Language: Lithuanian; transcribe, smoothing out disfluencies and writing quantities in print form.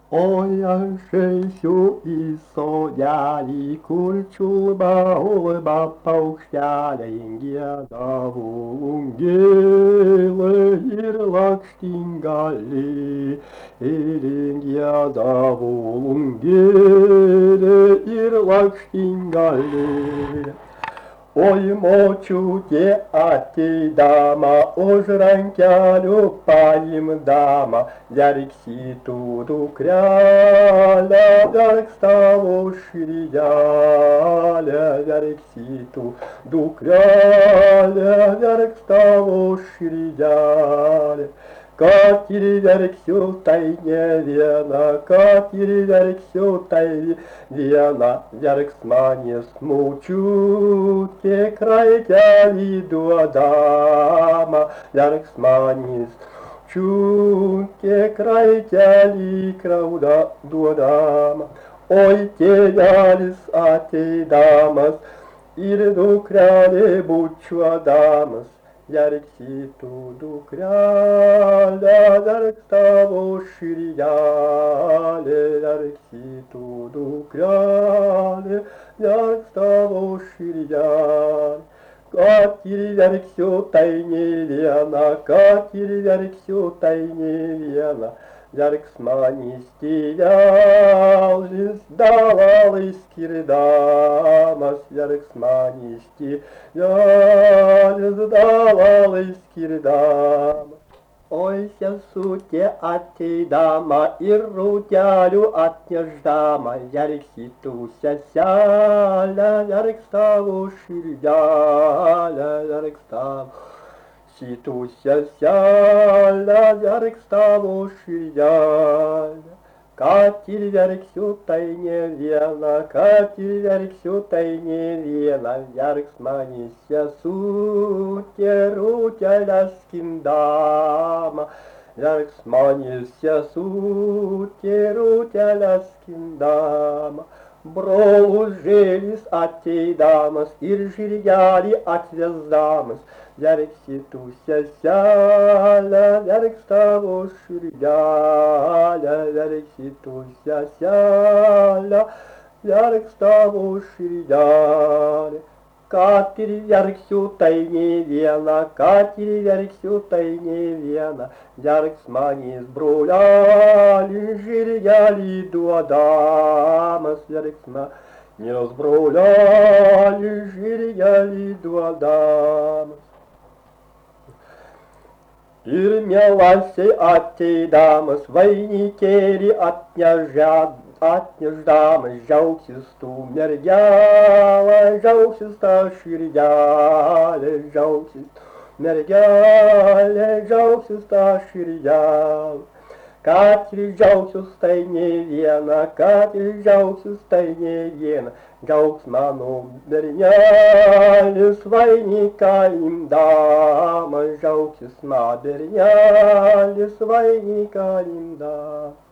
Ой, Ошейсю и сояли, кульчуба, улыба, паукшяля, ингия, давунгелы, ирлак, штингали, ирингия, давунгелы, ирлак, штингали. Ой, мочу те ати дама, ожранкялю паим дама, ярикси туду кряля, ярик ставу ширяля, ярикси туду кряля, ярик ставу ширяля. Катери вярик сю тайне вена, катери вярик сю тайне вена, вярик смане смучу, те край тяли дуадама, вярик смане смучу, те край тяли крауда дуадама. Ой, те ялис, а те дамас, ирду крале бучу адамас. Ярик-си туду кряля, ярик того ширяля, ярик-си туду кряля, ярик того ширяля. Катери ярик сю тайне вена, катери ярик сю тайне вена, ярик смани стиял, издавал из кирдамас, ярик смани стиял, издавал из кирдамас. Ой, ся суте ати дама, и рутялю от неждама, ярик ситу ся сяля, ярик ставу ширяля, ярик ставу ситу ся сяля, ярик ставу ширяля. Катери ярик сю тайне вена, катери ярик сю тайне вена, ярик смани ся суте рутяля скиндама, ярик смани ся суте рутяля скиндама. Бролу желис атей дамас, ир жиряли отвездамас, ярик ситу ся сяля, ярик ставу ширяля, ярик ситу ся сяля, ярик ставу ширяля. Катери ярик сю тайне вена, катери ярик сю тайне вена, ярик смани сбруляли, жиряли дуадамас, ярик смани сбруляли, жиряли дуадамас. Ирмелася ати дамас, войникери от неждамас, жаукисту меряла, жаукиста ширяля, жаукиста меряля, жаукиста ширяля. Катери жаукиста не вена, катери жаукиста не вена, жауксману берняли, свойника им дама, жаукисма берняли, свойника им дама.